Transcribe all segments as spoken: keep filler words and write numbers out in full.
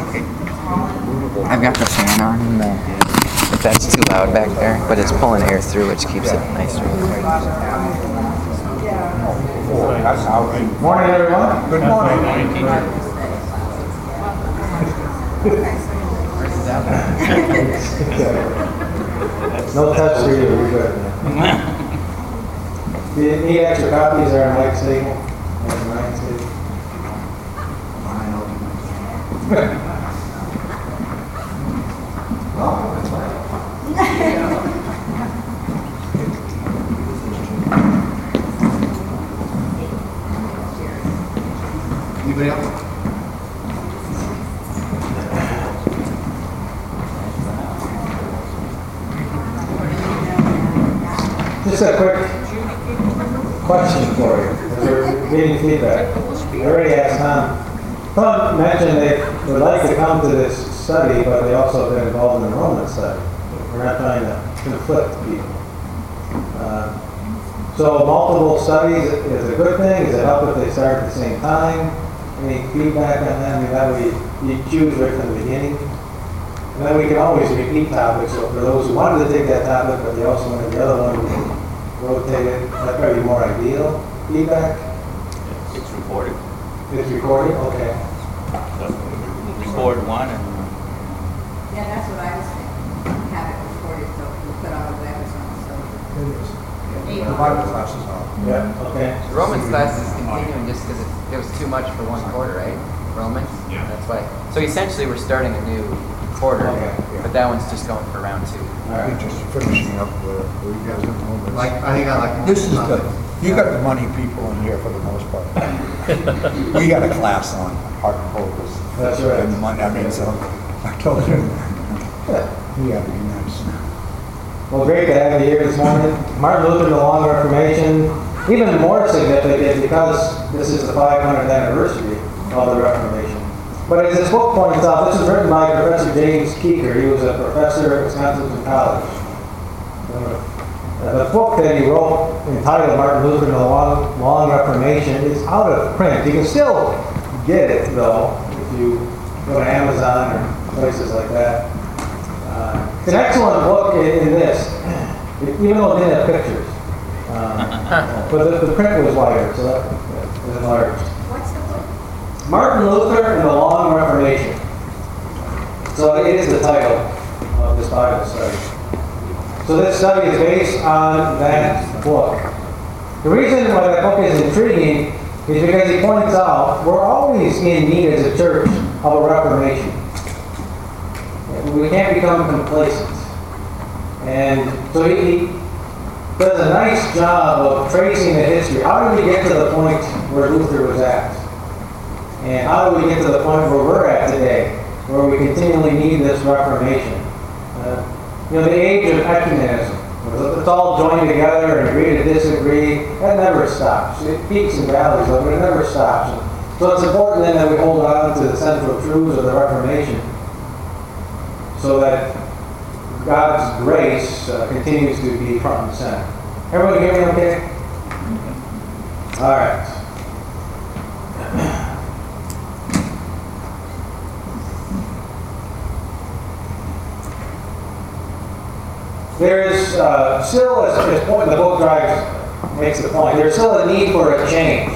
I've got the fan on in the, if that's too loud back there, but it's pulling air through, which keeps it nice and quiet. Morning, everyone. Good morning. No touch for you. You're good. Do you need extra copies or Mike Siegel? Mike Siegel. Oh, that's right. Anybody else? Just a quick question for you, as we're getting feedback. I already asked Tom. Tom mentioned they would like to come to this study, but they also have been involved in the enrollment study. We're not trying to conflict people. Uh, so multiple studies is a good thing. Does it help if they start at the same time? Any feedback on that? I mean, that way you, you choose right from the beginning. And then we can always repeat topics. So for those who wanted to take that topic, but they also wanted the other one, we can rotate it. That'd probably be more ideal. Feedback? It's recorded. It's recorded? Okay. Record one and Yeah, that's what I was thinking. Have it recorded so we put on the web or something. So It is. The Bible classes are. Yeah, okay. The Romans class is continuing just because it, it was too much for one quarter, right? Romans? Yeah. That's why. So essentially we're starting a new quarter, Okay, yeah. but that one's just going for round two. All right. Just finishing up where where you guys are home. Like, I think I like. This is good. You got the money people in here for the most part. We got a class on heart and focus. That's right. And the money, I mean, so I told him, we have to be nice. Well, great to have you here this morning. Martin Luther and the Long Reformation, even more significant because this is the five hundredth anniversary of the Reformation. But as this book points out, this was written by Professor James Keeker. He was a professor at Wisconsin College. Uh, the book that he wrote, entitled Martin Luther and the Long, Long Reformation, is out of print. You can still get it, though, if you go to Amazon or places like that. Uh, it's an excellent book in, in this, even though it didn't have pictures. Um, but the, the print was wider, so that was enlarged. what's the book? Martin Luther and the Long Reformation. So it is the title of this Bible study. So this study is based on that book. The reason why that book is intriguing is because he points out we're always in need as a church of a reformation. We can't become complacent. And so he, he does a nice job of tracing the history. How did we get to the point where Luther was at? And how do we get to the point where we're at today, where we continually need this reformation? Uh, you know, the age of ecumenism. Let's all join together and agree to disagree. That never stops. It peaks and valleys, but it never stops. So it's important then that we hold on to the central truths of the Reformation so that God's grace uh, continues to be front and center. Everybody hear me okay? All right. There is uh, still, as, as point the book drives makes the point, there's still a need for a change.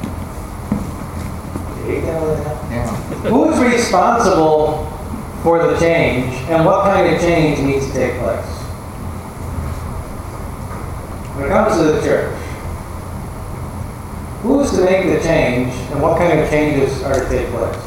Yeah. Who is responsible for the change, and what kind of change needs to take place? When it comes to the church, who is to make the change, and what kind of changes are to take place?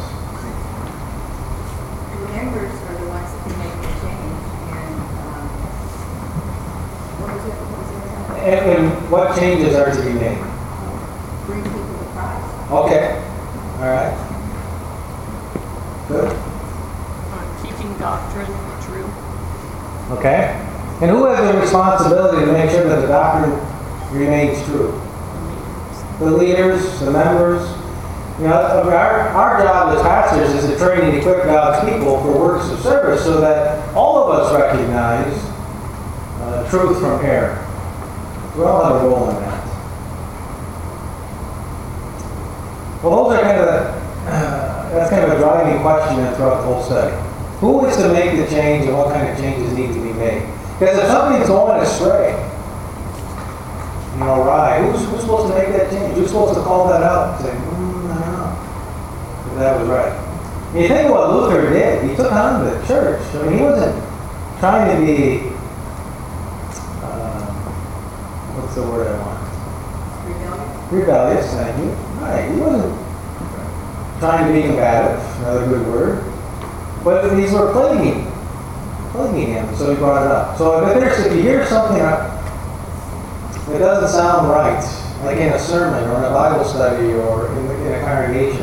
The members are the ones that can make the change. And um, what was it? What was it? And, and what changes are to be made? Bring people to Christ. Okay. All right. Good. Uh, keeping doctrine true. Okay. And who has the responsibility to make sure that the doctrine remains true? The leaders, the members. You know, our, our job as pastors is to train and equip God's people for works of service so that all of us recognize uh, truth from error. We all have a role in that. Well, those are kind of the, uh, that's That's kind of a driving question throughout the whole study. Who is to make the change and what kind of changes need to be made? Because if something's going astray, you know, right, who's, who's supposed to make that change? Who's supposed to call that out and say, mm, I don't know if that was right? And you think of what Luther did. He took on the church. I mean, he wasn't trying to be, uh, what's the word I want? Rebellion? Rebellious, thank you. Right, he wasn't trying to be combative, another good word. But these were plaguing, plaguing him, so he brought it up. So if, there's, if you hear something that doesn't sound right, like in a sermon or in a Bible study or in, in a congregation,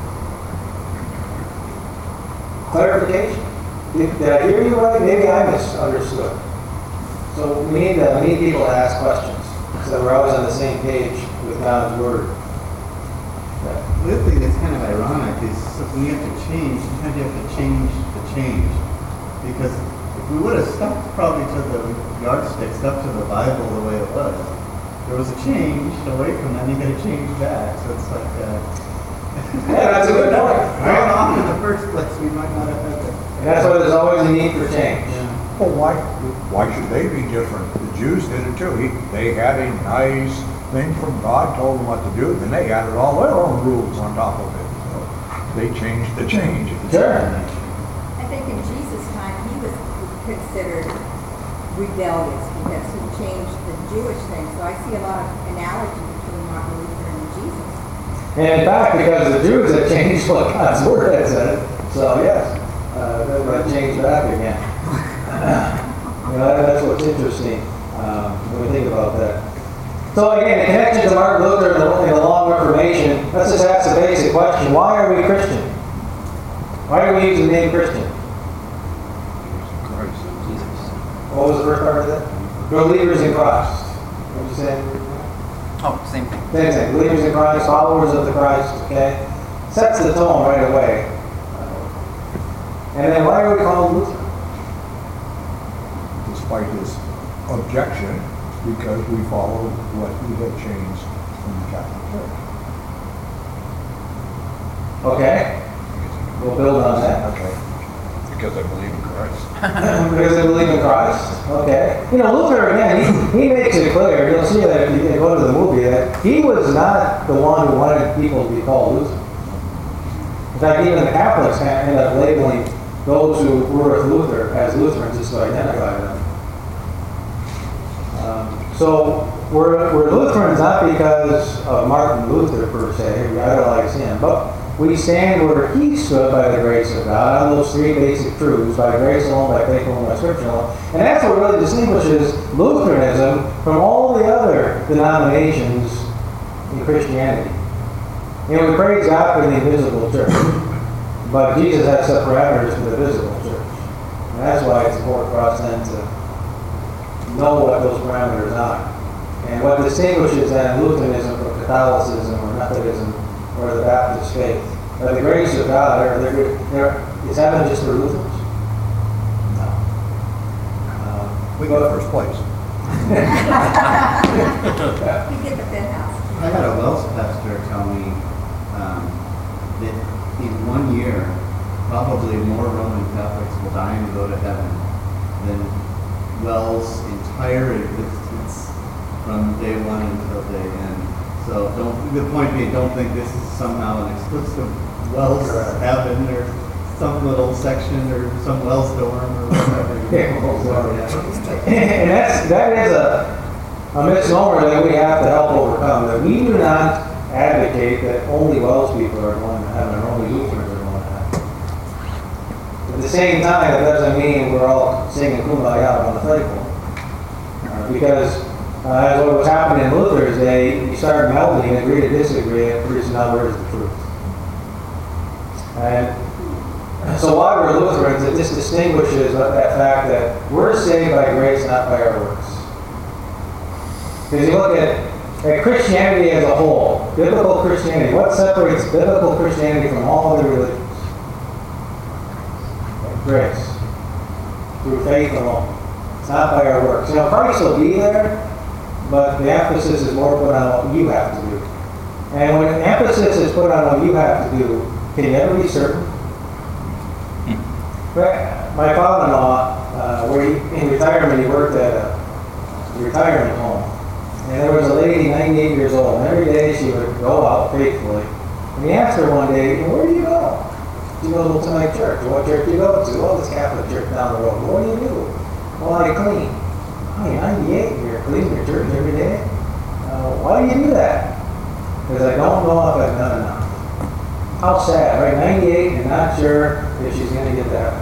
clarification. Did, did I hear you right? Maybe I misunderstood. So we need, to, we need people to ask questions so that we're always on the same page with God's Word. The other thing that's kind of ironic is when you have to change, sometimes you have to change the change. Because if we would have stuck probably to the yardstick, stuck to the Bible the way it was, there was a change away from that, and you got to change back. So it's like, uh, Yeah, that's a good point. right off in the first place, we might not have had that. And that's why there's always a need for change. Yeah. Well, why, why should they be different? The Jews did it too. He, they had a nice thing from God, told them what to do, then they added all their own rules on top of it. So they changed the change. Sure. I think in Jesus' time, he was considered rebellious because he changed the Jewish thing. So I see a lot of analogy between Martin Luther and Jesus. And in fact, because the Jews had changed what God's Word had said, so yes, uh, they're going to change back again. You know, that, that's what's interesting um, when we think about that. So again, the connection to Martin Luther and the, and the Long Reformation, let's just ask the basic question. Why are we Christian? Why do we use the name Christian? Christ. Jesus. What was the first part of that? Believers in Christ. What did you say? Oh, same thing. Same thing. Believers in Christ, followers of the Christ, okay? Sets the tone right away. And then why are we called Luther? Despite his objection, because we followed what he had changed from the Catholic Church. Okay. We'll build on that. Okay. Because I believe in Christ. Because they believe in Christ. Okay. You know, Luther, again, he, he makes it clear, you'll see that if you go to the movie, that he was not the one who wanted people to be called Luther. In fact, even the Catholics end up labeling those who were with Luther as Lutherans just to identify them. Um, so we're, we're Lutherans not because of Martin Luther per se, we idolize him, but we stand where he stood by the grace of God on those three basic truths, by grace alone, by faith alone, by Scripture alone. And that's what really distinguishes Lutheranism from all the other denominations in Christianity. You know, we praise God for the invisible church, but Jesus has set parameters for the visible church. And that's why it's important for us then to know what those parameters are. And what distinguishes then Lutheranism from Catholicism or Methodism or the Baptist faith. By the grace of God, are they're, they're, is heaven just for Lutherans? No. Um, We go first place. He did the fifth house. I had a Welsh pastor tell me um, that in one year, probably more Roman Catholics will die and go to heaven than Wells' entire existence from day one until day end. So don't, the point being, don't think this is somehow an exclusive Wells heaven or some little section or some Wells dorm or whatever. And that's, that is a, a misnomer that we have to help overcome. That we do not advocate that only Welsh people are going to heaven or only Lutherans are going to heaven. At the same time, it doesn't mean we're all singing Kumbaya on the flagpole. Uh, because uh, as what was happening in Luther's day, you start melding, agree to disagree, and pretty soon now where's the truth? And so why we're Lutherans, it just distinguishes that fact that we're saved by grace, not by our works. Because you look at, at Christianity as a whole, biblical Christianity, what separates biblical Christianity from all other religions? Grace. Through faith alone. It's not by our works. You know, Christ will be there, but the emphasis is more put on what you have to do. And when emphasis is put on what you have to do, can you ever be certain? But my father-in-law, uh, where he, in retirement, he worked at a retirement home. And there was a lady, ninety-eight years old, and every day she would go out faithfully. And he asked her one day, where do you go? She goes, well, to my church. What church do you go to? Well, this Catholic church down the road. What do you do? Well, I clean. Oh, you're ninety-eight, you're cleaning your church every day? Uh, why do you do that? Because I don't know if I've done enough. How sad, right? ninety-eight and not sure if she's going to get that.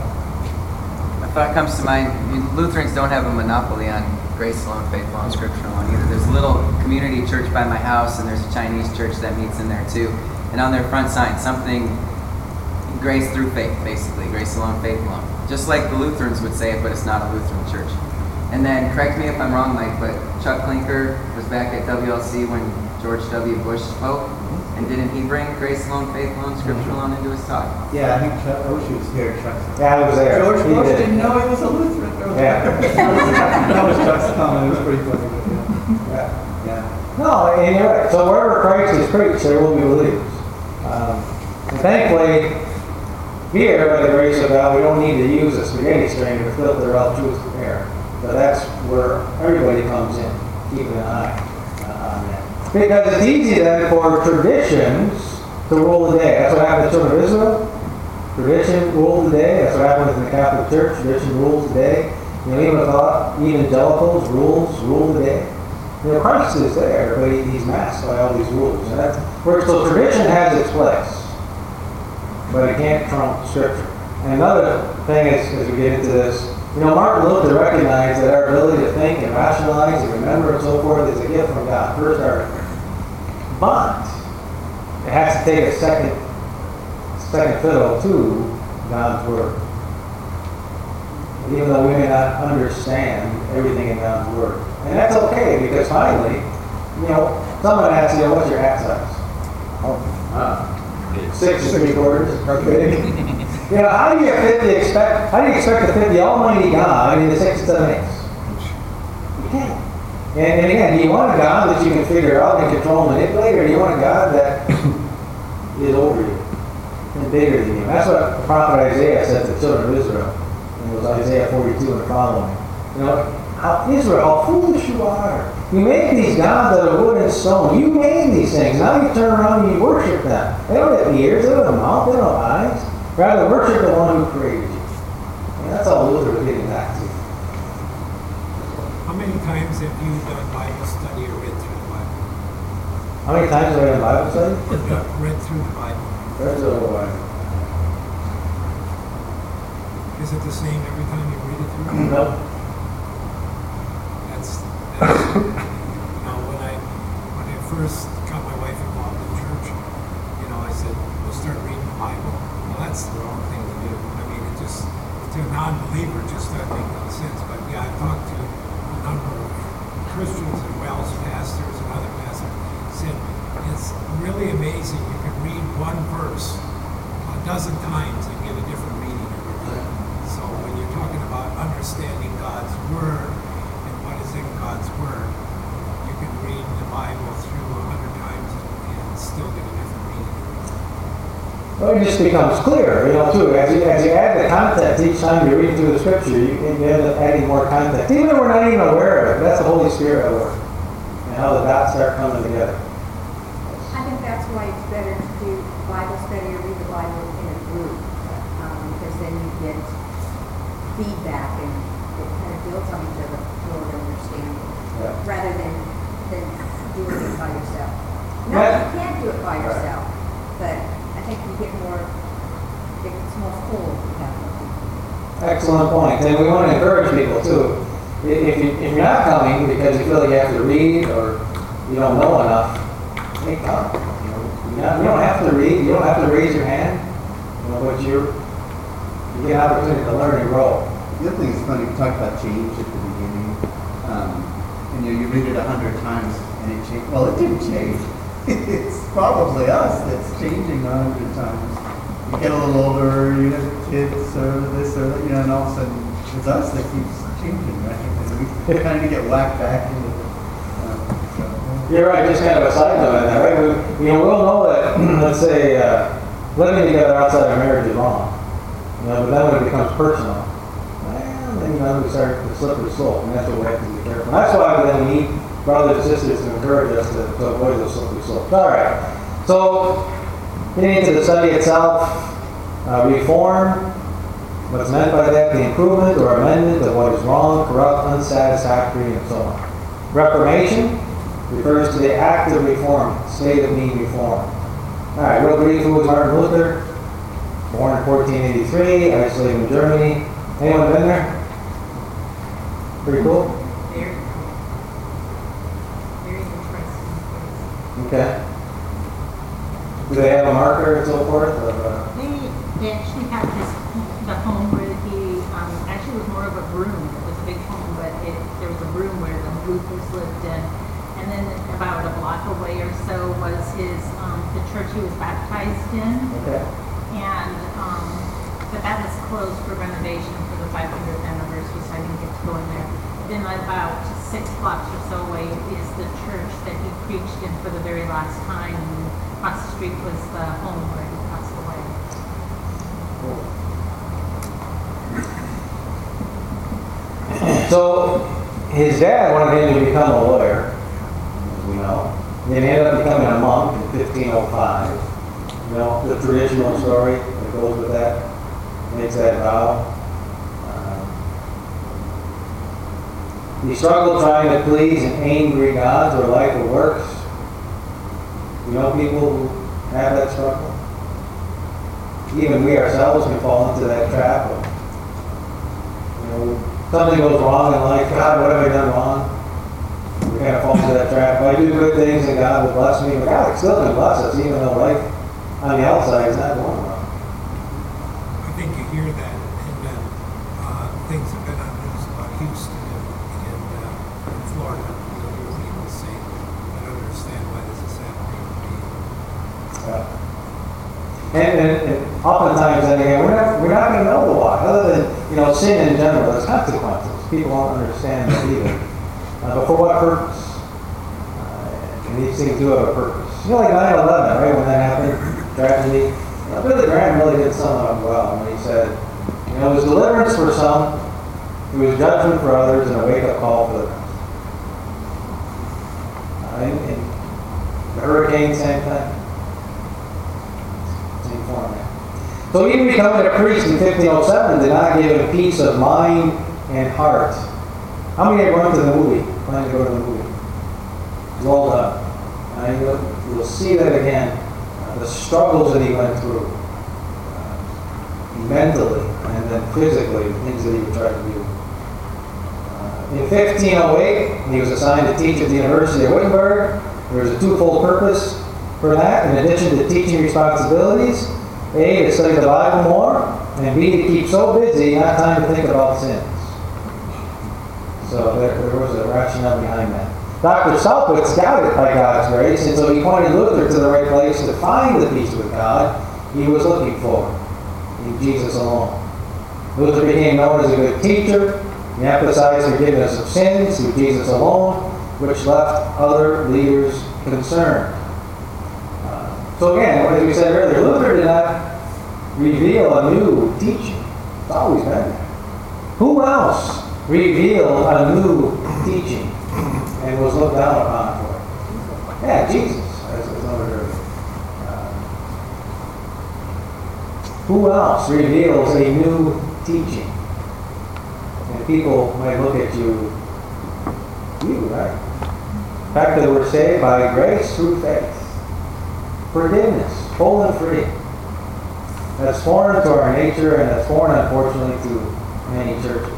A thought comes to mind, you Lutherans don't have a monopoly on grace alone, faith alone, scripture alone either. There's a little community church by my house, and there's a Chinese church that meets in there too. And on their front sign, something, grace through faith, basically. Grace alone, faith alone. Just like the Lutherans would say it, but it's not a Lutheran church. And then, correct me if I'm wrong, Mike, but Chuck Klinker was back at W L C when George W. Bush spoke. And didn't he bring grace alone, faith alone, scripture alone into his talk? Yeah, I think Chuck Oshie was here. Chuck. Yeah, I was there. George He Bush did. didn't know he was a Lutheran. Yeah. That was Chuck's comment. It was pretty funny. Yeah. Yeah. No, and you're right. So wherever Christ is preached, there will be believers. Um, and thankfully, here, by the grace of God, we don't need to use a spaghetti strainer to filter out truth from error. But that's where everybody comes in, keeping an eye uh, on that. Because it's easy then for traditions to rule the day. That's what happened to the children of Israel. Tradition ruled the day. That's what happens in the Catholic Church. Tradition rules the day. You know, even thought evangelicals rules rule the day. You know, Christ is there, but he, he's masked by all these rules. And that's where so tradition has its place, but it can't trump Scripture. And another thing is, as we get into this, you know, Martin Luther recognized that our ability to think and rationalize and remember and so forth is a gift from God. First article. But it has to take a second, second fiddle to God's Word. Even though we may not understand everything in God's Word. And that's okay, because finally, you know, someone asks you, what's your hat size? Oh, uh, six and three quarters. Okay. You know, how do you fit the expect? How do you expect to fit the Almighty God into six and seven eighths? You can't. And, and again, do you want a God that you can figure out and control and manipulate, or do you want a God that is over you and bigger than you? That's what the prophet Isaiah said to the children of Israel. And it was Isaiah forty-two and following. You know, how, Israel, how foolish you are. You make these gods out of wood and stone. You made these things. Now you turn around and you worship them. They don't have ears, they don't have a mouth, they don't have eyes. Rather, worship the one who created you. And that's all Luther was getting back to. How many times have you done Bible study or read through the Bible? How many times have I done Bible study? Yeah, read through the Bible. There's a little while. Is it the same every time you read it through? No. That's, that's you know, when I when I first got my wife involved in church, you know, I said, we'll start reading the Bible. Well, that's the wrong thing to do. I mean, it just, to a non-believer, it just doesn't make no sense. But yeah, I've talked to a number of Christians and Welsh pastors and other pastors said, it's really amazing. You can read one verse a dozen times and get a different meaning every time. So when you're talking about understanding God's Word and what is in God's Word, you can read the Bible through a hundred times and, and still get a different meaning. Well, it just becomes clear, you know, too. As you, as you add the context each time you read through the Scripture, you, you end up adding more context. Even though we're not even aware of it, that's the Holy Spirit at work. And how the dots start coming together. I think that's why it's better to do Bible study or read the Bible in a group, um, because then you get feedback and it kind of builds on each other for understanding, Yeah. rather than than doing it by yourself. No, Yeah. you can't do it by yourself, but I think you get more. It's more full if you have more people. Excellent point. And we want to encourage people, too. If, you, if you're not coming because you feel like you have to read or you don't know enough, hey, come. You know, you're not, you don't have to read. You don't have to raise your hand. You know, but you're, you get an opportunity to learn and grow. The other thing is funny, we talked about change at the beginning. Um, and you know, you read it a hundred times and it changed. Well, it didn't change. It's probably us that's changing a hundred times. You get a little older, you have kids or this or that, you know, and all of a sudden it's us that keeps changing, right? And we kind of get whacked back into it. Um, so, You're right. Just kind of a side note on that, right? We, you know, we'll know that, let's say, uh, living together outside of marriage is wrong. You know, but then when it becomes personal, well, then you know we start the slippery slope, and that's what we have to be careful. And that's why then we need brothers and sisters to encourage us to, to avoid those slippery slopes. All right. So getting into the study itself, uh, reform. What's meant by that? The improvement or amendment of what is wrong, corrupt, unsatisfactory, and so on. Reformation refers to the act of reform, state of being reformed. All right, real brief, who was Martin Luther? Born in fourteen eighty-three, isolated in Germany. Anyone been there? Pretty cool? Very, very interesting. Okay. Do they have a marker and so forth? Of, uh, They, they actually had this, the home where he, um, actually was more of a room. It was a big home, but it, there was a room where the Luthers lived in. And then about a block away or so was his, um, the church he was baptized in. okay. And, um, but that was closed for renovation for the five hundredth anniversary, so I didn't get to go in there. Then about six blocks or so away is the church that he preached in for the very last time. And across the street was the home where he passed away. So his dad wanted him to become a lawyer, as we know. Then he ended up becoming a monk in fifteen oh five. You know, the traditional story that goes with that, makes that vow. Uh, he struggled trying to please an angry God through a life of works. You know people who have that struggle? Even we ourselves can fall into that trap of, you know, something goes wrong in life. God, what have I done wrong? We kind of fall into that trap. If I do good things, then God will bless me. But God still can bless us, even though life on the outside is not going well. I think you hear that, and then uh, things have been on news about Houston and, and uh, in Florida. You know, hear people say, I don't understand why this is happening to me. Yeah. And, and, and oftentimes, then again, we're not, we're not going to know the why. Other than, you know, sin in general, there's consequences. People don't understand that either. Uh, but for what purpose? Uh, and these things do have a purpose. You know, like nine eleven, right, when that happened, tragedy. You know, Billy Graham really did sum it up well when he said, you know, it was deliverance for some, it was judgment for others, and a wake-up call for the rest. Uh, and, and the hurricane, same thing. Same format. So even becoming a priest in fifteen oh seven did not give him peace of mind and heart. How many have gone to the movie? Plan to go to the movie? Well done. Uh, you'll, you'll see that again. Uh, the struggles that he went through, uh, mentally and then physically, the things that he would try to do. Uh, in fifteen oh eight, he was assigned to teach at the University of Wittenberg. There was a twofold purpose for that. In addition to teaching responsibilities, A, to study the Bible more, and B, to keep so busy, not time to think about sins. So there, there was a rationale behind that. Doctor Southwick's got it by God's grace, and so he pointed Luther to the right place to find the peace with God he was looking for in Jesus alone. Luther became known as a good teacher. He emphasized forgiveness of sins through Jesus alone, which left other leaders concerned. Uh, so again, as we said earlier, Luther did not reveal a new teaching. It's always been there. Who else revealed a new teaching and was looked down upon for it? Yeah, Jesus, as was noted earlier. Uh, who else reveals a new teaching? And people might look at you, you, right? The fact that we're saved by grace through faith. Forgiveness, full and free. That's foreign to our nature, and that's foreign, unfortunately, to many churches.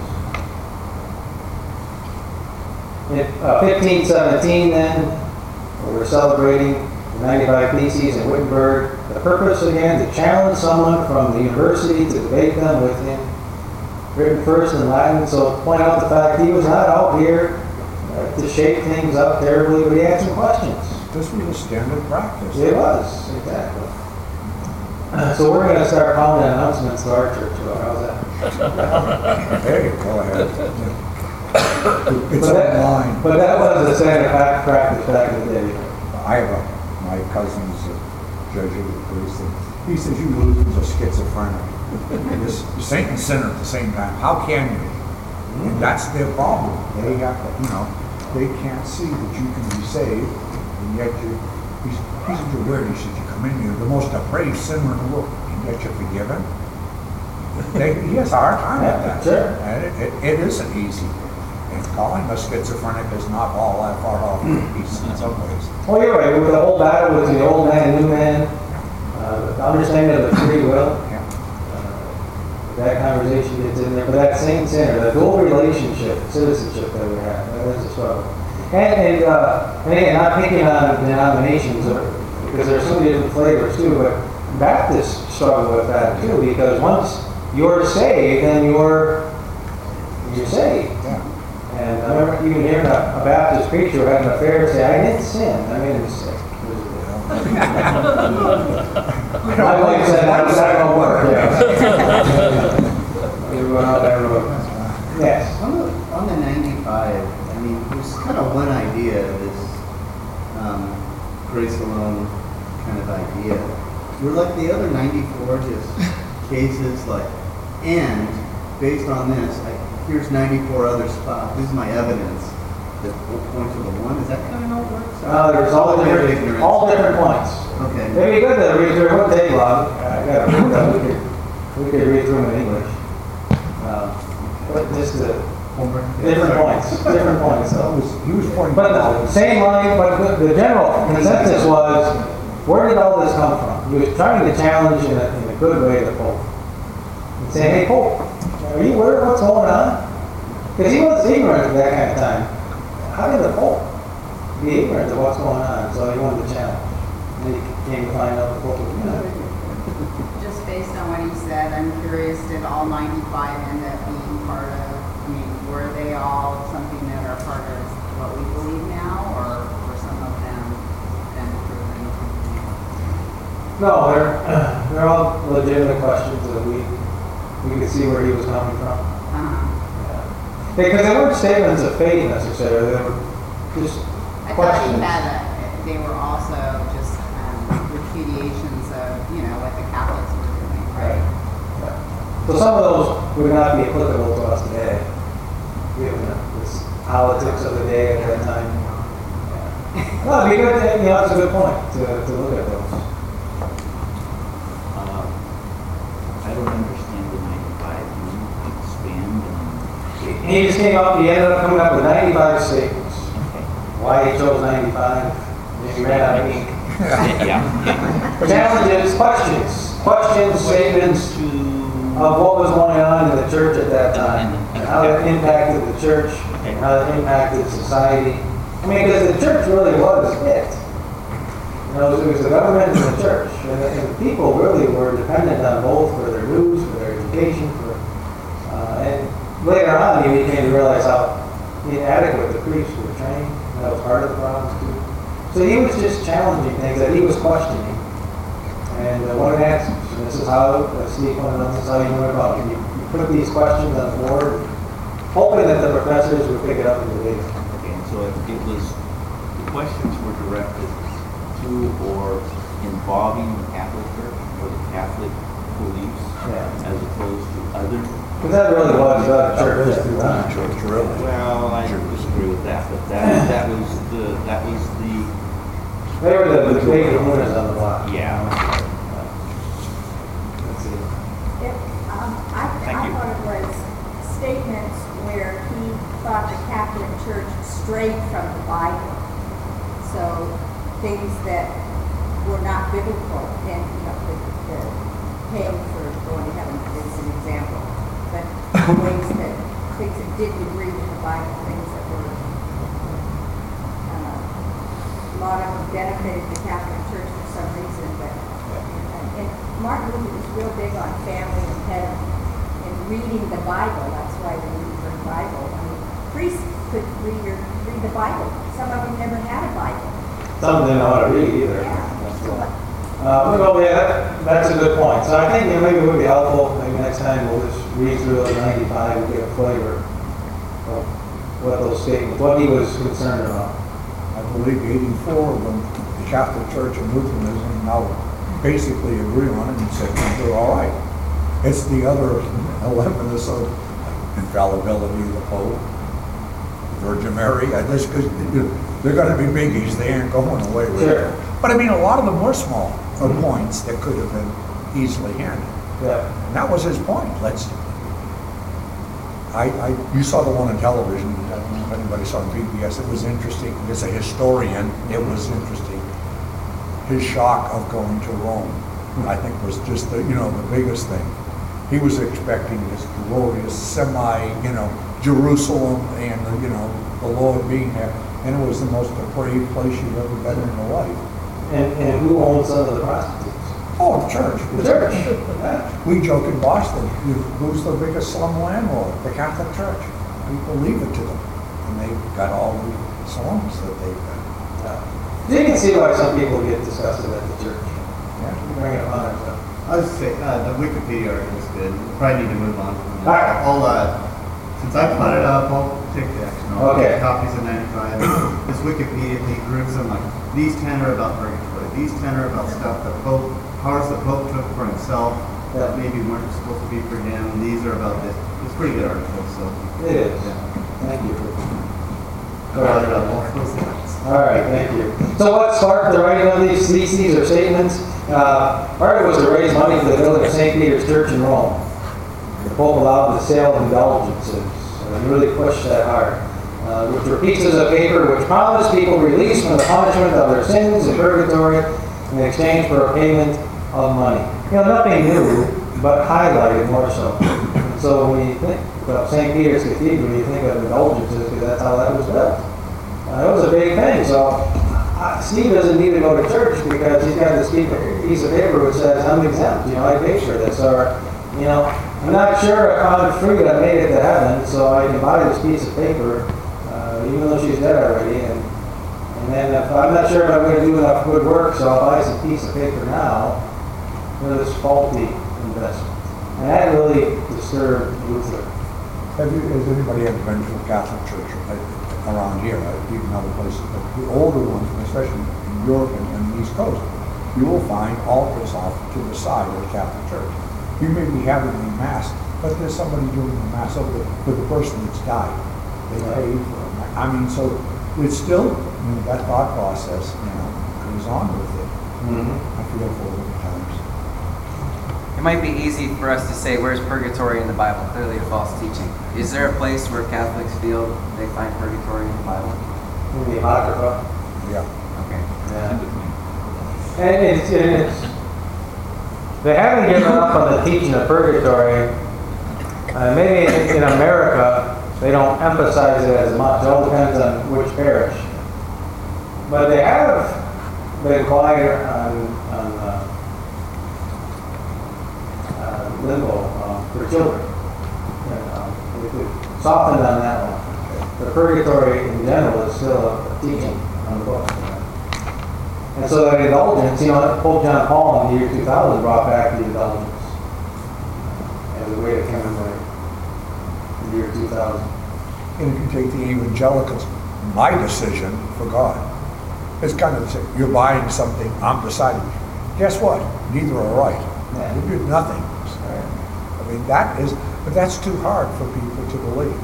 In uh, fifteen seventeen, then, we're celebrating the ninety-five Theses in Wittenberg. The purpose, again, to challenge someone from the university to debate them with him. Written first in Latin, so to point out the fact he was not out here uh, to shake things up terribly, but he had some questions. This was a standard practice. It was, exactly. Uh, so we're going to start calling announcements to our church. So how's that? Hey, go ahead. It's but that, online. But that was a standard fact practice back in the day. I have a, my cousin's a Jesuit priest. He says, you Lutherans are schizophrenic. You're saint and sinner at the same time. How can you? And that's their problem. They have to, you know, they can't see that you can be saved, and yet you, he he said, you're weird. He said, you come in, you're the most depraved sinner in the world, and yet you're forgiven. They, he has a hard time with that. Sure. And it, it, it isn't easy. And calling us schizophrenic is not all that far off the piece in some ways. Well, you're right, with the whole battle with the old man and new man, uh, the understanding of the free will, Yeah. uh, that conversation gets in there, but that same center, the dual relationship, citizenship that we have, that is a struggle. And, and, uh, and again, not picking on denominations, or, because there's so many different flavors too, but Baptists struggle with that too, because once you're saved, then you're, you're saved. Yeah. And I remember even hearing a, a Baptist preacher had an affair and say, I didn't sin, I made a mistake. My wife said, that was not going to work. We went out that road. Yes. On the, on the ninety-five, I mean, there's kind of one idea, this um, grace alone kind of idea. We're like the other ninety-four just cases, like, and based on this, I, here's ninety-four other spots. This is my evidence that will point to the one. Is that kind of how it works? Uh, there's all Very different, ignorant. all different points. Okay. It'd be good to read through, it wouldn't take long. I got we could, we could read through them in English. Uh, But just the different points, different points He though. was, he was pointing But out. the same line, but the, the general consensus was, where did all this come from? He was trying to challenge in a, in a good way the Pope. And say, hey Pope, are you aware of what's going on? Because he was ignorant at that kind of time. How did the Pope be ignorant of what's going on? So he wanted to challenge. And he came to find out the Pope was ignorant. Just based on what he said, I'm curious, did all ninety-five end up being part of, I mean, were they all something that are part of what we believe now, or were some of them then proven? No, they're, they're all legitimate questions that we, we could see where he was coming from. Uh-huh. Because they weren't statements of faith necessarily, they were just I thought he questions. had a, they were also just um, repudiations of, you know, what the Catholics were doing, right? Yeah. So some of those would not be applicable to us today, given the this politics of the day at that time. Yeah. No, it'd be good, to- you know, it's a good point to, to look at those. Uh, I don't understand the ninety-five, can you expand on? He just came up, he ended up coming up with ninety-five statements. Okay. Why he chose ninety-five, he ran out of ink. Yeah. Challenges, questions, questions, statements To. of what was going on in the church at that time, and how it impacted the church, and how it impacted society. I mean, because the church really was it. You know, it was the government and the church, and the, and the people really were dependent on both for their news, for their education, for, uh, and later on he became to realize how inadequate the priests were trained. That was part of the problem too. So he was just challenging things that he was questioning, and uh, wanted answers. And this is how, uh, Steve pointed out, this is how you went about it. You, you put these questions on the board, hoping that the professors would pick it up and believe it. Okay, and so it it was, the questions were directed to or involving the Catholic Church or the Catholic beliefs Yeah. as opposed to other. Because that really was the church at the time. Church, really. Well, I disagree with that, but that, that was the, that was the, They were the, the big winners on the block. yeah. Let's see. It, um, I, Thank I you. thought it was statements where he thought the Catholic Church strayed from the Bible. So things that were not biblical, and you know, the, the paying for going to heaven is an example. But ways that things that didn't agree with the Bible, things that were uh, a lot of them benefited the Catholic Church for some reason, but and Martin Luther was real big on family and heaven and reading the Bible. That's why we read the Bible. I mean, priests could read, your, read the Bible. Some of them never had a Bible. Some didn't know how to read either. Uh, well, yeah, that, that's a good point. So I think, you know, maybe it would be helpful, maybe next time we'll just read through those ninety-five and get a flavor of what those statements, what he was concerned about. I believe eighty-four of them, the Catholic Church and Lutheranism now basically agree on it and said, they're all right. It's the other eleven or so, infallibility of the Pope, Virgin Mary, I just, cause they're gonna be biggies, they ain't going away with Sure. it. But I mean, a lot of them were small uh, points that could have been easily handled. Yeah. And that was his point. Let's, I, I, you saw the one on television, I don't know if anybody saw on P B S, it was interesting, as a historian, it was interesting. His shock of going to Rome, I think was just the, you know, the biggest thing. He was expecting this glorious semi, you know, Jerusalem and, you know, the Lord being there, and it was the most depraved place you've ever been in your life. And, and who owns some of the prostitutes? Oh, the church. The church. Yeah. We joke in Boston, who's the biggest slum landlord? The Catholic Church. People leave it to them. And they've got all the slums that they've got. Yeah. You can see why some people get disgusted at the church. Yeah. You bring it on ourselves. I was say, uh, the Wikipedia article is good. We probably need to move on from All that. right. I'll, uh, since I put it up, I'll take the action. I'll Okay. get copies of ninety-five. This Wikipedia thing groups them like, these ten are about purgatory. These ten are about stuff the Pope, powers the Pope took for himself that maybe weren't supposed to be for him. These are about this. It's a pretty good article, so. It is. Yeah. Thank you. Go ahead, it up. All those things. All right, thank you. So what sparked the writing of these theses or statements? Uh, part of it was to raise money for the building of Saint Peter's Church in Rome. The Pope allowed the sale of indulgences, and really pushed that hard, uh, which were pieces of paper which promised people release from the punishment of their sins in purgatory in exchange for a payment of money. You know, nothing new, but highlighted more so. And so when you think of Saint Peter's Cathedral, you think of indulgences because that's how that was built. Uh, it was a big thing. So uh, Steve doesn't need to go to church because he's got this piece of paper which says, I'm exempt, you know, I pay for this. Or, you know, I'm not sure if I'm free I made it to heaven, so I can buy this piece of paper, uh, even though she's dead already. And, and then if I'm not sure if I'm going to do enough good work, so I'll buy some piece of paper now for this faulty investment. And that really disturbed Luther. Have you, has anybody ever been to a Catholic church uh, around here, uh, even other places? But the older ones, especially in Europe and, and the East Coast, you will find altars off to the side of the Catholic church. You may be having a mass, but there's somebody doing the mass over there for the person that's died. They paid for it. I mean, so it's still, you know, that thought process, you know, goes on with it. Mm-hmm. I feel for it at times. It might be easy for us to say, where's purgatory in the Bible? Clearly a false teaching. Is there a place where Catholics feel they find purgatory in the Bible? The Apocrypha. Yeah. Okay. Yeah. And it's, and it's, they haven't given up on the teaching of purgatory. Uh, maybe in, in America, they don't emphasize it as much. It all depends on which parish. But they have been quiet on, on uh, uh, limbo uh, for children. And, um, we could soften on that one. The purgatory in general is still a, a teaching on the book. And so that indulgence, you know, Pope John Paul in the year two thousand brought back the indulgence as a way to commemorate the year two thousand. And if you take the evangelicals, my decision for God. It's kind of the same. You're buying something, I'm deciding. Guess what? Neither are right. Yeah. You do nothing. I mean, that is, but that's too hard for people to believe.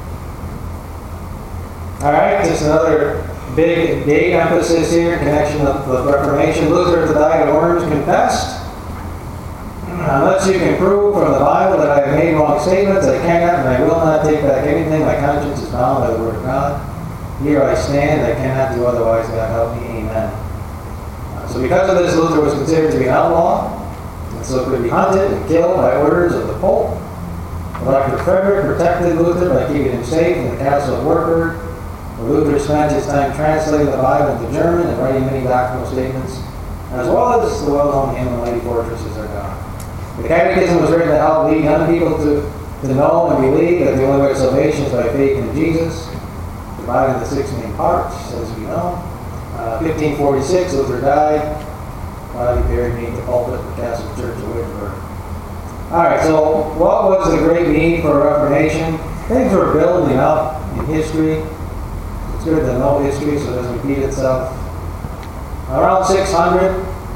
All right, just another big date emphasis here in connection with the Reformation. Luther, at the Diet of Worms, confessed, unless you can prove from the Bible that I have made wrong statements, I cannot and I will not take back anything. My conscience is bound by the Word of God. Here I stand, I cannot do otherwise. God help me, amen. Uh, so because of this, Luther was considered to be an outlaw, and so could be hunted and killed by orders of the Pope. Elector Frederick protected Luther by keeping him safe in the castle of Wartburg, where Luther spent his time translating the Bible into German and writing many doctrinal statements, as well as the well-known hymn, Mighty Fortresses Are God. The Catechism was written to help lead young people to, to know and believe that the only way to salvation is by faith in Jesus, divided into six main parts, as we know. Uh, fifteen forty-six, Luther died. Body buried beneath the pulpit of the Catholic Church of Wittenberg. All right, so what was the great need for a Reformation? Things were building up in history. It's good to know history so it doesn't repeat itself. Around six hundred,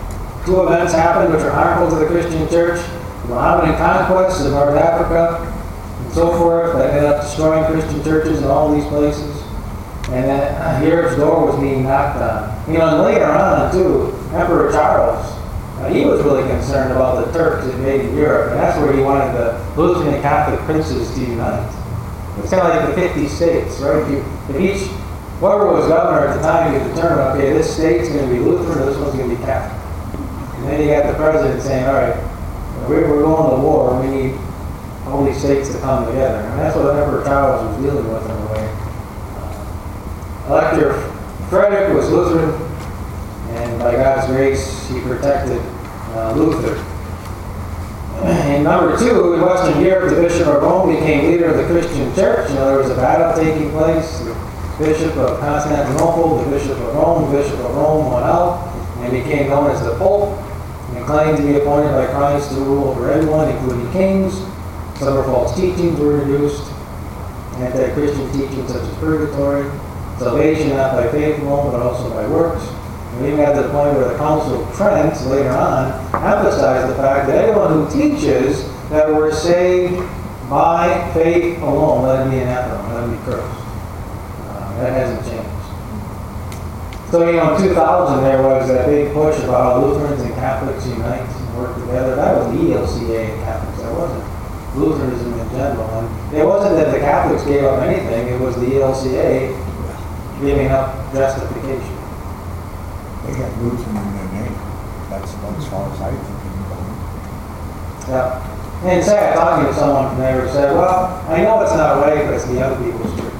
two events happened which are harmful to the Christian church. The Mohammedan conquest of North Africa and so forth that ended up destroying Christian churches in all these places. And then uh, Europe's door was being knocked on. You know, and later on, too, Emperor Charles, uh, he was really concerned about the Turks invading Europe, and that's where he wanted the Lutheran and Catholic princes to unite. It's kind of like the fifty states, right? If, you, if each, whoever was governor at the time, could determine, okay, this state's going to be Lutheran, or this one's going to be Catholic. And then you got the president saying, all right, we're, we're going to war, we need all these states to come together. And that's what Emperor Charles was dealing with in a way. Elector Frederick was Lutheran, and by God's grace, he protected uh, Luther. And number two, in Western Europe, the Bishop of Rome became leader of the Christian church. You know, there was a battle taking place. The Bishop of Constantinople, the Bishop of Rome, the Bishop of Rome went out and became known as the Pope, and claimed to be appointed by Christ to rule over everyone, including kings. Several false teachings were introduced, anti-Christian teachings such as purgatory, salvation not by faith alone, but also by works. And even got to the point where the Council of Trent, later on, emphasized the fact that anyone who teaches that we're saved by faith alone, let him be anathema, let him be cursed. Uh, that hasn't changed. So, you know, in two thousand, there was that big push about how Lutherans and Catholics unite and work together. That was the E L C A and Catholics. That wasn't Lutheranism in general. And it wasn't that the Catholics gave up anything. It was the E L C A giving up justification. They got Lutheran in their name. That's about as far as I think you can go. Yeah. And say, I'm talking to someone from there who said, well, I know it's not right, but it's the other people's church.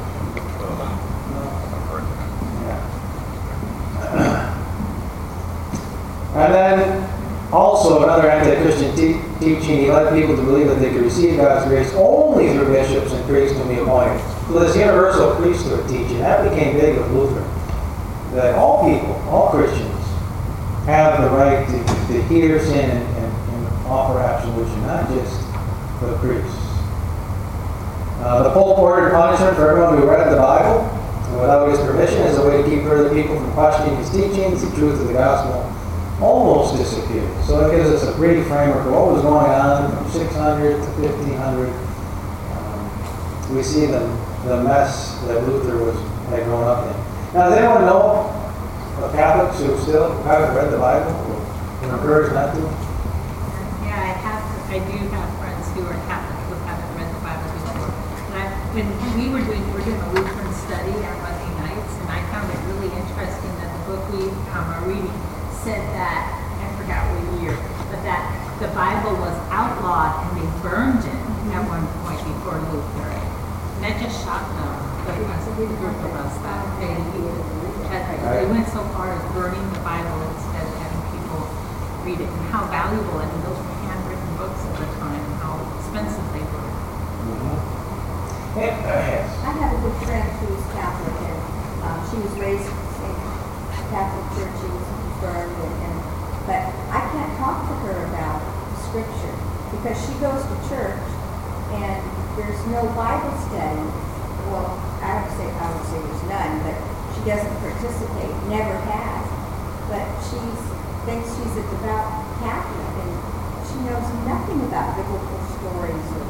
And then also another anti-Christian te- teaching, he led people to believe that they could receive God's grace only through bishops and priests whom he appointed. So this universal priesthood teaching, that became big with Luther. That all people, all Christians, have the right to, to hear sin and, and, and offer absolution, not just the priests. Uh, the Pope ordered punishment for everyone who read the Bible without his permission as a way to keep further people from questioning his teachings. The truth of the gospel almost disappeared. So it gives us a brief framework of what was going on from six hundred to fifteen hundred. Um, we see the, the mess that Luther was had grown up in. Now, does anyone know of Catholics who still haven't read the Bible or encouraged not to? Yeah, I have. I do have friends who are Catholic who haven't read the Bible before. And I, when we were doing, we were doing a Lutheran study on Monday nights, and I found it really interesting that the book we um, are reading said that, I forgot what year, but that the Bible was outlawed and they burned it at one point before Luther. And that just shocked them, the group of us, that they, that they went so far as burning the Bible instead of having people read it, and how valuable, I mean, those were handwritten books at the time, and how expensive they were. Mm-hmm. Yeah. I have a good friend who's Catholic, and um, she was raised in Catholic church. She was confirmed, and, and, but I can't talk to her about Scripture because she goes to church, and there's no Bible study. Well, I would say I would say there's none, but she doesn't participate, never has. But she's thinks she's a devout Catholic, and she knows nothing about biblical stories. Or,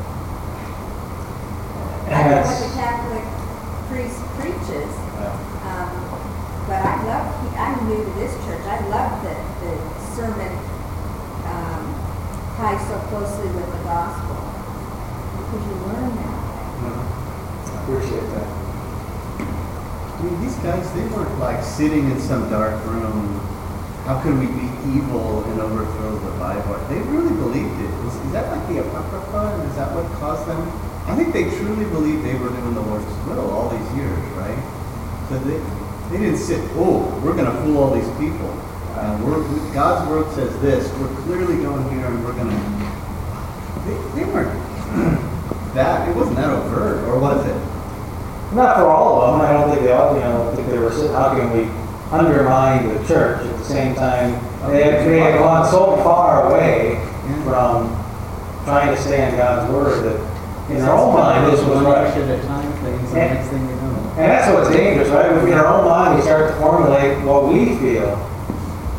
I don't know what the Catholic priest preaches, um, but I love, I'm new to this church, I love that the sermon um, ties so closely with the gospel, because you learn that way. I appreciate that. I mean, these guys, they weren't like sitting in some dark room. How can we be evil and overthrow the Bible? They really believed it. Is, is that like the Apocrypha? And is that what caused them? I think they truly believed they were doing the Lord's will all these years, right? So they they didn't sit, oh, we're going to fool all these people. Uh, we're, God's word says this. We're clearly going here, and we're going to. They, they weren't that. It wasn't that overt, or was it? Not for all of them. I don't think they all. You know, I don't think they were sitting. How can we undermine the church at the same time? They have, they have gone so far away from trying to stay in God's word that in their own mind this was right. At a time, things, the next thing you know. And that's what's dangerous, right? In our own mind, we start to formulate what we feel uh,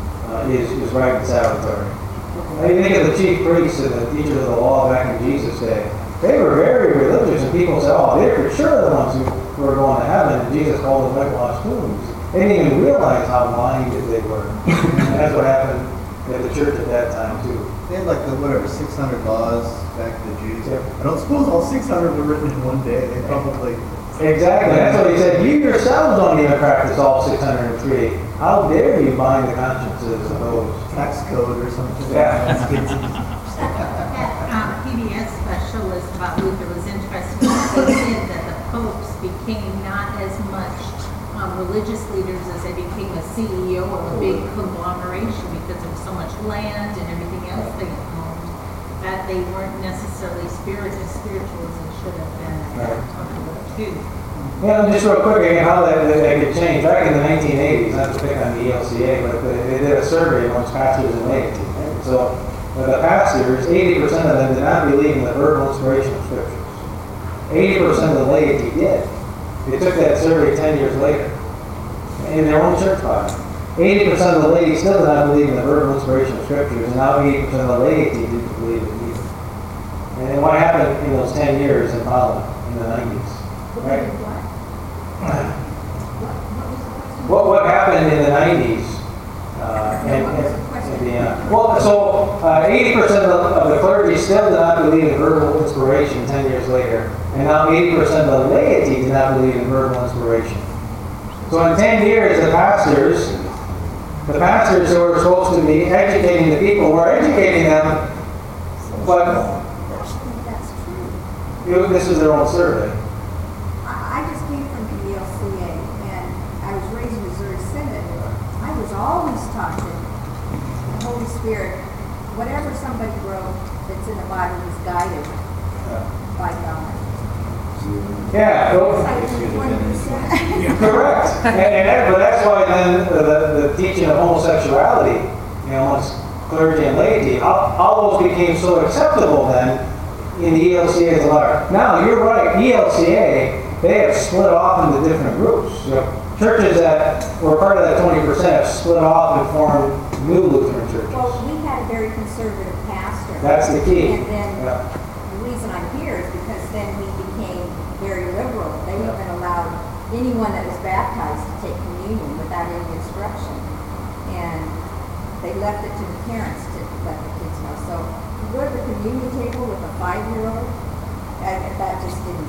government is, is right and salutary. Now you think of the chief priests and the teachers of the law back in Jesus' day. They were very religious, and people said, oh, they're for sure the ones who were going to heaven, and Jesus called them whitewashed tombs. They didn't even realize how blinded they were. And that's what happened at the church at that time, too. They had like the, whatever, six hundred laws back to the Jews. Yep. I don't suppose all six hundred were written in one day. They probably... Exactly. That's what he said. You yourselves don't even practice all six hundred three. How dare you bind the consciences of those? Tax code or something. Yeah. That um, P B S specialist about Luther was interesting. He said that the popes became not as much um, religious leaders as they became a C E O of a big conglomeration because of so much land and everything else they owned, that they weren't necessarily spirit as spiritual as they should have been at that time too. Yeah, just real quick again, how that, that, that could change. Back in the nineteen eighties, not to pick on the E L C A, but they, they did a survey amongst pastors and laity. So uh, the pastors, eighty percent of them did not believe in the verbal inspiration of scriptures. eighty percent of the laity did. They took that survey ten years later in their own church body. eighty percent of the laity still did not believe in the verbal inspiration of scriptures, and now eighty percent of the laity didn't believe it either. And then what happened in those ten years in Parliament in the nineties? Right? What what happened in the nineties? Uh, and, and, and the, uh, well, so uh, eighty percent of, of the clergy still did not believe in verbal inspiration ten years later, and now eighty percent of the laity did not believe in verbal inspiration. So in ten years, the pastors, the pastors who were supposed to be educating the people were educating them, but That's true. you know, this is their own survey. I I just came from the E L C A, and I was raised in Missouri Synod. I was always taught that the Holy Spirit, whatever somebody wrote that's in the Bible, was guided by God. Yeah, well, It's like twenty percent. correct. And, and that, but that's why then the, the teaching of homosexuality, you know, amongst clergy and laity, all, all those became so acceptable then in the E L C A as a large. Now, you're right, E L C A, they have split off into different groups. You know, churches that were part of that twenty percent have split off and formed new Lutheran churches. Well, we had a very conservative pastor. That's the key. And then Yeah. the reason I'm here is because then we became very liberal. They Yeah. even allowed anyone that was baptized to take communion without any instruction. And they left it to the parents to let the kids know. So you go to the communion table with a five-year-old, that, that just didn't.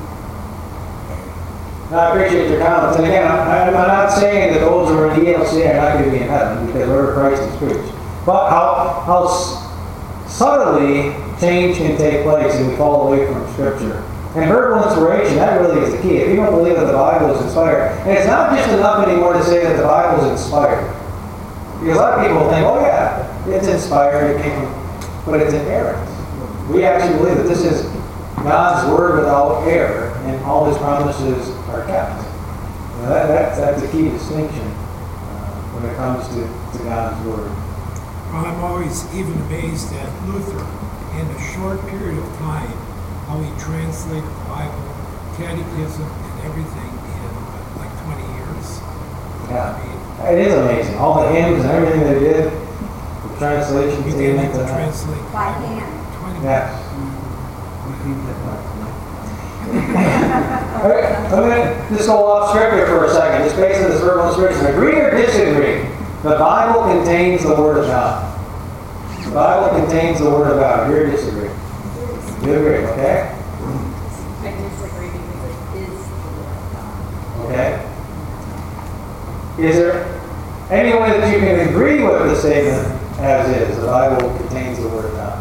No, I appreciate your comments. And again, I'm, I'm not saying that those who are in the E L C A are not going to be in heaven because wherever Christ is preached. But how, how s- subtly change can take place and we fall away from Scripture. And verbal inspiration, that really is the key. If you don't believe that the Bible is inspired, and it's not just enough anymore to say that the Bible is inspired. Because a lot of people think, oh yeah, it's inspired, it came, but it's inerrant. We actually believe that this is God's Word without error, and all His promises are kept. Now that, that, that's a key distinction uh, when it comes to, to God's Word. Well, I'm always even amazed at Luther in a short period of time, how he translated the Bible, catechism, and everything in uh, like twenty years. Yeah. I mean, It is amazing. All the hymns and everything they did, the translations he they did make it to to translate By hand. twenty Yes. All right, I'm going to just go off script here for a second, just based on this verbal inspiration. Agree or disagree? The Bible contains the Word of God. The Bible contains the Word of God. Agree or disagree? You agree, okay? I disagree because it is the word of God. Okay. Is there any way that you can agree with the statement as is? The Bible contains the Word of God.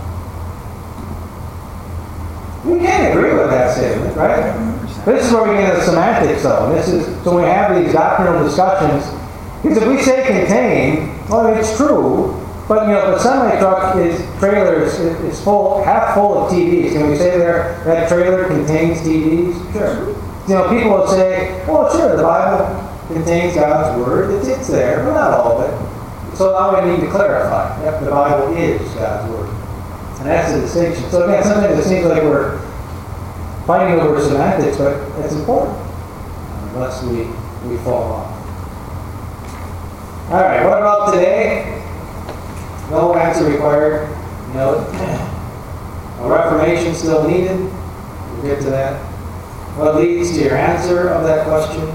We can agree with that statement, right? This is where we get into semantics, though. This is so we have these doctrinal discussions. Because if we say contain, well, it's true. But you know, if a semi truck is trailer is, is full, half full of T Vs, can we say there that trailer contains T Vs? Sure. You know, people will say, "Well, sure, the Bible contains God's Word. It's, it's there, but not all of it." So now we need to clarify. Yep, the Bible is God's Word. And that's the distinction. So again, sometimes it seems like we're fighting over semantics, but it's important, unless we, we fall off. All right, what about today? No answer required. You know, a reformation still needed. We'll get to that. What leads to your answer of that question?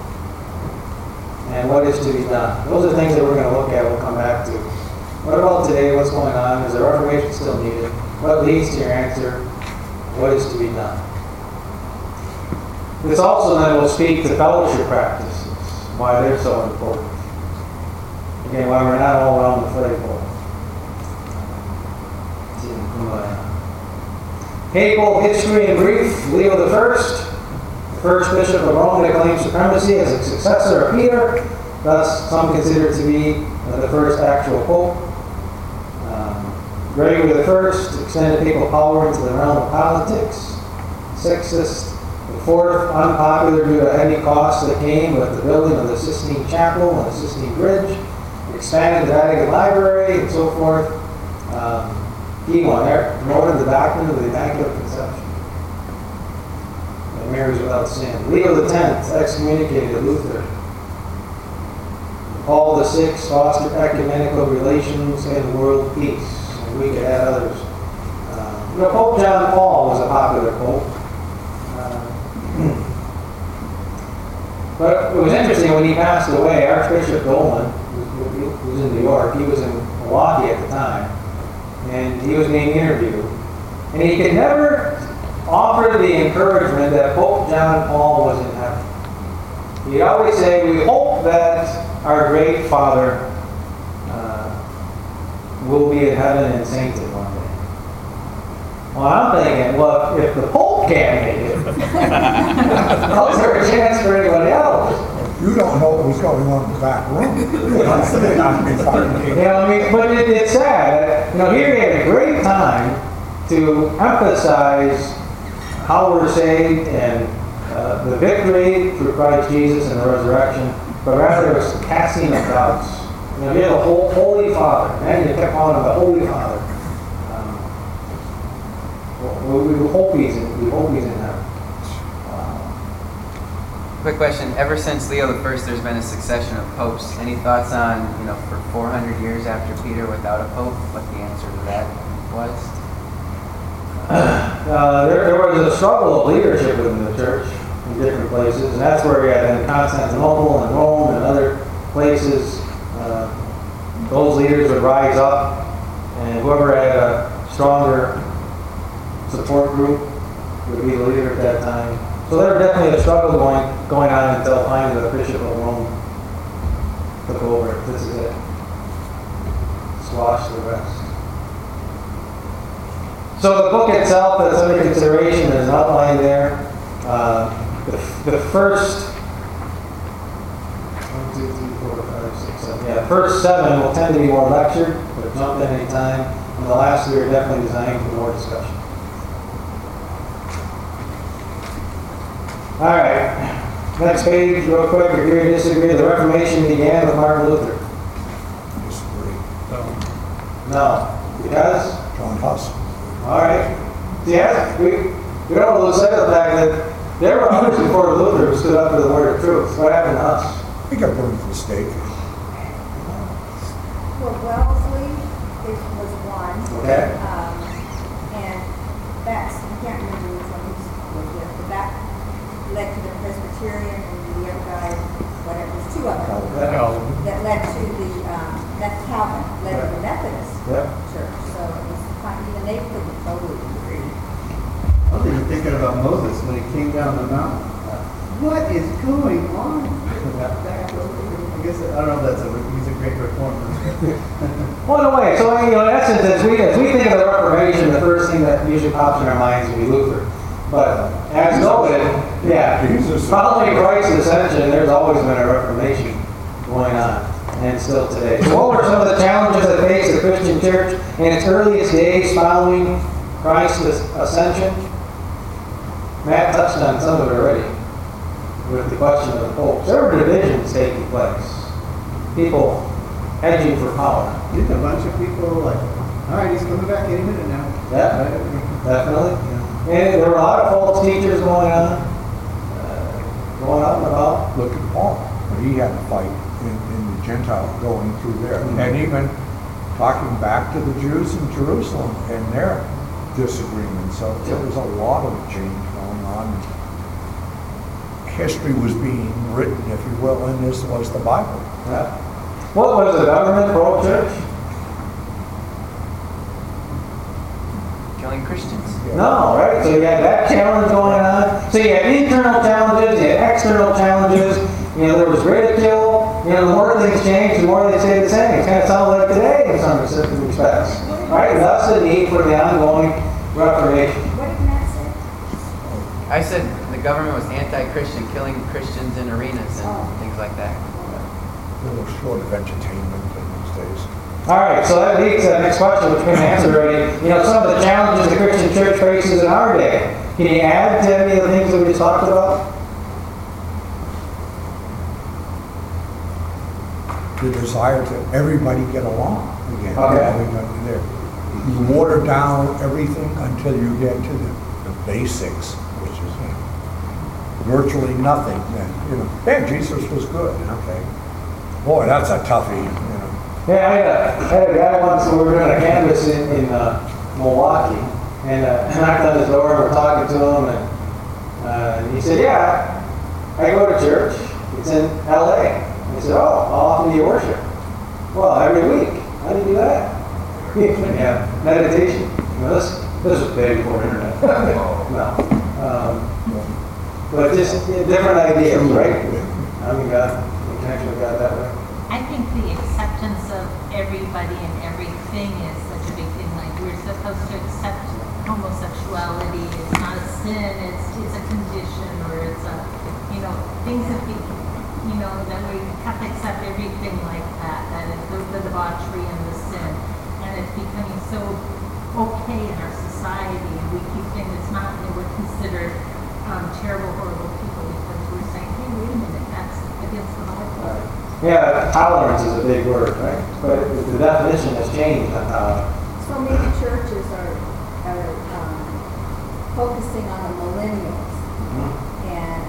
And what is to be done? Those are things that we're going to look at. We'll come back to. What about today? What's going on? Is a reformation still needed? What leads to your answer? What is to be done? This also then will speak to fellowship practices, why they're so important. Again, why we're not all around the flagpole. Papal history in brief. Leo the First, the first bishop of Rome that claimed supremacy as a successor of Peter, thus some consider to be uh, the first actual pope. Um, Gregory the First extended papal power into the realm of politics. Sixtus the Fourth, unpopular due to heavy costs that came with the building of the Sistine Chapel and the Sistine Bridge, expanded the Vatican Library, and so forth. Um, He one there promoted the doctrine of the Immaculate Conception. And Mary's without sin. Leo the Tenth excommunicated Luther. Paul the Sixth fostered ecumenical relations and world peace. And we could add others. Uh, you know, Pope John Paul was a popular pope. Uh, but it was interesting when he passed away. Archbishop Dolan, who was in New York, he was in Milwaukee at the time. And he was being interviewed. And he could never offer the encouragement that Pope John Paul was in heaven. He'd always say, we hope that our great Father uh, will be in heaven and sainted one day. Well, I'm thinking, well, if the Pope can't make it, how's there a chance for anybody else? You don't know what was going on in the back room. You know, I mean, but it, it's sad. You know, here he had a great time to emphasize how we're saved and uh, the victory through Christ Jesus and the resurrection, but rather it was casting of doubts. You know, he had a whole, Holy Father, and he kept calling him the Holy Father. Um, we, we hope he's in, we hope he's in heaven. Quick question. Ever since Leo the First, there's been a succession of popes. Any thoughts on, you know, for four hundred years after Peter without a pope, what the answer to that was? Uh, there, there was a struggle of leadership within the church in different places, and that's where we had in Constantinople and Rome and other places. Uh, those leaders would rise up, and whoever had a stronger support group would be the leader at that time. So there was definitely a struggle going going on until finally the Bishop of Rome took over. This is it. Squash the rest. So the book itself that's under consideration is outlined there. Uh, the, the first one, two, three, four, five, six, seven. Yeah, the first seven will tend to be more lectured, but jump in any time. And the last three are definitely designed for more discussion. All right, next page, real quick. Agree or disagree? The Reformation began with Martin Luther. Disagree. No, because John Huss. all right. Yeah, we we don't lose sight of the fact that there were others before Luther who stood up for the word of truth. What happened to us? He got burned at the stake. Well, Wellesley is, was one. Okay. Um, and that's, I can't remember which one was, was there, but that led to the Presbyterian and the other guy, whatever, there's two of them. That led to the, um, that's Calvin, led to the Methodist Yep. church. So it was, kind of- even they couldn't totally agree. I was even thinking about Moses when he came down the mountain. What is going on? I guess, I don't know if that's a, he's a great reformer. Well, in a way, so you know, in essence, as we as we think of the Reformation, the first thing that usually pops in our minds will be Luther. But as noted, yeah, Jesus. following Christ's ascension, there's always been a Reformation going on, and still today. So what were some of the challenges that faced the Christian church in its earliest days following Christ's ascension? Matt touched on some of it already with the question of the popes. There were divisions taking place. People hedging for power. Didn't a bunch of people like, all right, he's coming back any minute now. Yeah, definitely. And there were a lot of false teachers going on, uh, going out and about. Look at Paul, but he had to fight in, in the Gentile going through there. Mm-hmm. And even talking back to the Jews in Jerusalem and their disagreements. So there was a lot of change going on. History was being written, if you will, and this was the Bible. Yeah. What was the government pro-church? Killing Christians. No, right? So you had that challenge going on. So you had internal challenges, you had external challenges. You know, there was ridicule. You know, the more things change, the more they stay the same. It kind of sounds like today in some respects. Right? Thus the need for the ongoing Reformation. What did Matt say? I said the government was anti-Christian, killing Christians in arenas and Oh. things like that. A little short of entertainment in these days. All right, so that leads to the next question, which we can answer already. You know, some of the challenges the Christian church faces in our day. Can you add to any of the things that we just talked about? The desire to everybody get along again. Okay. Everybody there. You water down everything until you get to the, the basics, which is you know, virtually nothing. And, you know, yeah, Jesus was good. Okay. Boy, that's a toughie. You know. Yeah, I had a, I had a guy once, we were doing a canvas in, in uh, Milwaukee, and uh, I knocked on his door, and we're talking to him, and uh, he said, yeah, I go to church. It's in L A I said, oh, how often do you worship? Well, every week. How do you do that? Yeah, meditation. Well, this, this was big before internet. No. Um, but just yeah, different ideas, right? I mean, God, the connection with God that way. I think the acceptance of everybody and everything is such a big thing. Like, we're supposed to accept homosexuality. It's not a sin. It's it's a condition, or it's a, you know, things that we, you know, that we have to accept everything like that. That is the, the debauchery and the sin, and it's becoming so okay in our society, and we keep thinking it's not. And we're considered um, terrible, horrible people because we're saying, hey, wait a minute, that's against the Bible. Yeah, tolerance is a big word, right? But the definition has changed on tolerance. So maybe churches are, are um, focusing on the millennials and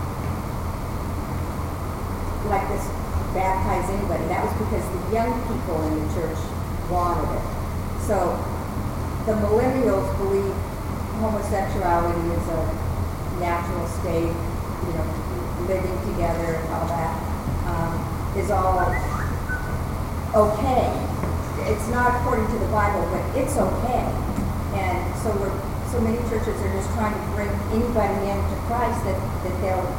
like this baptize anybody. That was because the young people in the church wanted it. So the millennials believe homosexuality is a natural state, you know, living together and all that. Um, is all okay. It's not according to the Bible, but it's okay. And so we're so many churches are just trying to bring anybody into Christ that, that they'll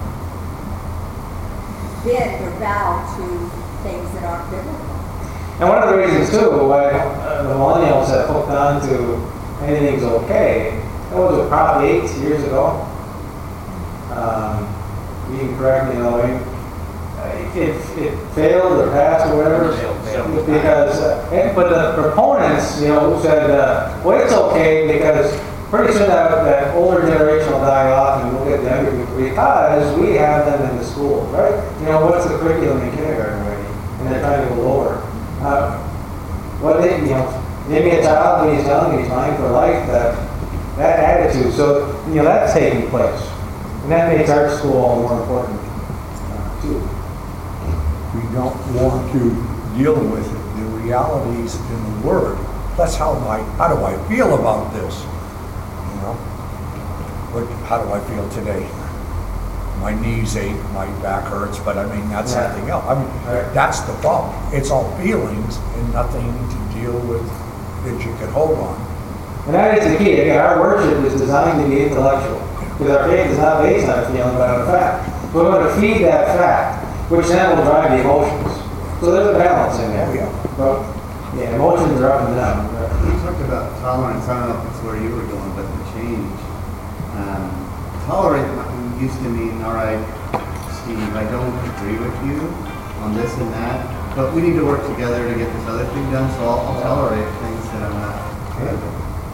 bend or bow to things that aren't biblical. And one of the reasons, too, why uh, the millennials have hooked on to anything's okay, that was a Prop eight years ago. Um, you can correct me, Elaine. It, it failed or passed or whatever, because, uh, and, but the proponents, you know, said, uh, well, it's okay because pretty soon that, that older generation will die off and we'll get the younger people because we have them in the school, right? You know, what's the curriculum in kindergarten already? And they're trying to go lower. Uh, what they, you know, maybe a child when he's young and he's trying for life, that, that attitude, so, you know, that's taking place. And that makes our school all more important, uh, too. We don't want to deal with the realities in the Word. That's how I, how do I feel about this? You know, what, how do I feel today? My knees ache, my back hurts, but I mean, that's Yeah. something else. I mean, Right. that's the problem. It's all feelings and nothing to deal with that you can hold on. And that is the key. Again, our worship is designed to be intellectual. Because our faith is not based on a feeling, but on a fact. So we're going to feed that fact, which then will drive the emotions. So there's a balance in there. Oh, yeah. But, yeah, emotions are up and down. You talked about tolerance. I don't know if it's where you were going, but the change. Um, tolerate used to mean, all right, Steve, I don't agree with you on this and that, but we need to work together to get this other thing done, so I'll, I'll tolerate things that I'm not okay with.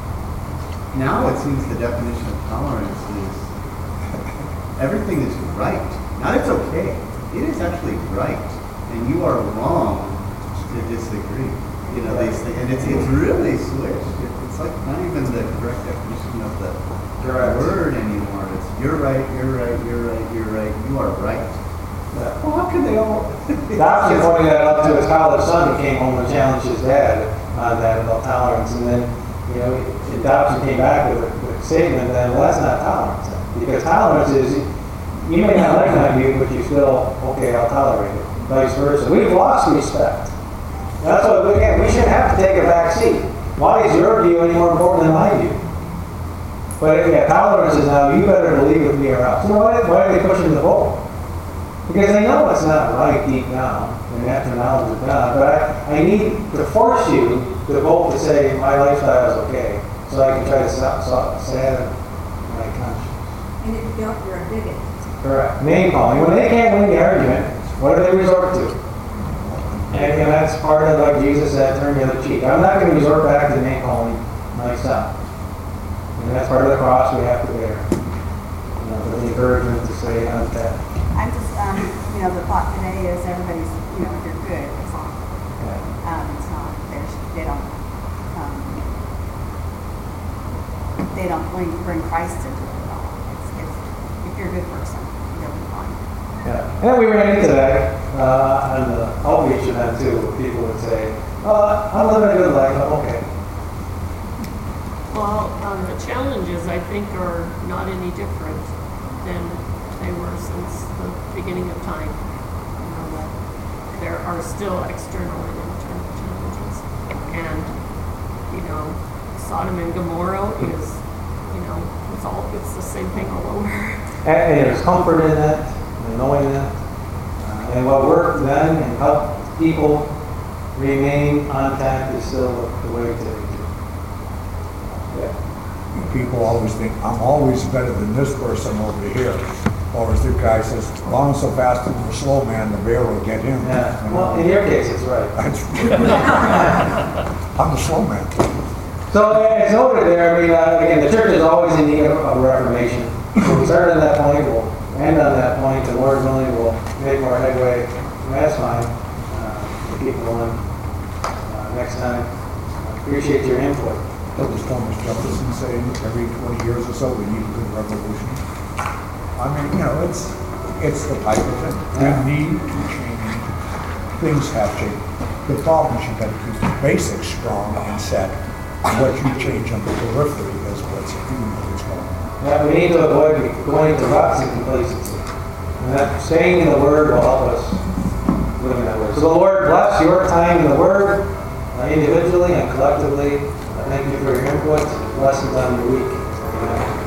Now it seems the definition of tolerance is everything is right. Not it's okay. It is actually right, and you are wrong to disagree. You know these things, and it's it's really switched. It, it's like not even the correct definition of the Correct. word anymore. It's you're right, you're right, you're right, you're right. You are right. Well, how can they all? Dobson pointed that out to his college son who came home and challenged his dad. on that about tolerance, and then, you know, adoption came back with a, with a statement that, well, that's not tolerance. Because tolerance is, you may not like my view, but you still, okay, I'll tolerate it. Vice versa. We've lost respect. That's what, again, we shouldn't have to take a back seat. Why is your view any more important than my view? But yeah, tolerance is now, you better believe with me or else. So why, why are they pushing the vote? Because they know it's not right deep down, and after knowledge is done. But I, I need to force you to vote to say my lifestyle is okay, so I can try to stop, stop, sadden my conscience. And if you don't, you're a bigot. Correct. Name calling. When they can't win the argument, what do they resort to? And, and that's part of, like Jesus said, turn the other cheek. I'm not going to resort back to name calling myself. And that's part of the cross we have to bear. You know, the encouragement to say on that. I'm just, um, you know, the thought today is everybody's, you know, if you're good, it's not, Yeah. um, it's not, there's, they don't, um, they don't bring, bring Christ into it at all. It's, it's, if you're a good person, you'll be fine. Yeah. And then we ran into that uh, on the outreach event too, where people would say, oh, I'm living a good life. Okay. Well, um, the challenges, I think, are not any different than they were since the beginning of time. You know, that there are still external and internal challenges. And, you know, Sodom and Gomorrah is, you know, it's all, it's the same thing all over. And, and there's comfort in that, and knowing that. Uh, and what worked then and helped people remain on task is still the way to. Yeah. People always think, I'm always better than this person over here. Or as the guy says, as long as so fast and the slow man, the bear will get him. Yeah. You know? Well, in your case, it's right. I'm the slow man. So as noted there, I mean, uh, again, the church is always in need of a reformation. So we started on that point, we'll end on that point, and Lord willing, we'll make more headway. And that's fine. Uh, we'll keep going uh, next time. I appreciate your input. What was Thomas Jefferson saying? Every twenty years or so, we need a good revolution. I mean, you know, it's it's the type of thing. We need to change. Things have changed. The problem is you've got to keep the basics strong and set. What you change on the periphery is what's what's going on. Yeah, we need to avoid going to ruts and complacency. And that staying in the Word will help us live in that Word. So the Lord bless your time in the Word, uh, individually and collectively. Uh, thank you for your input and lessons on your week. Amen.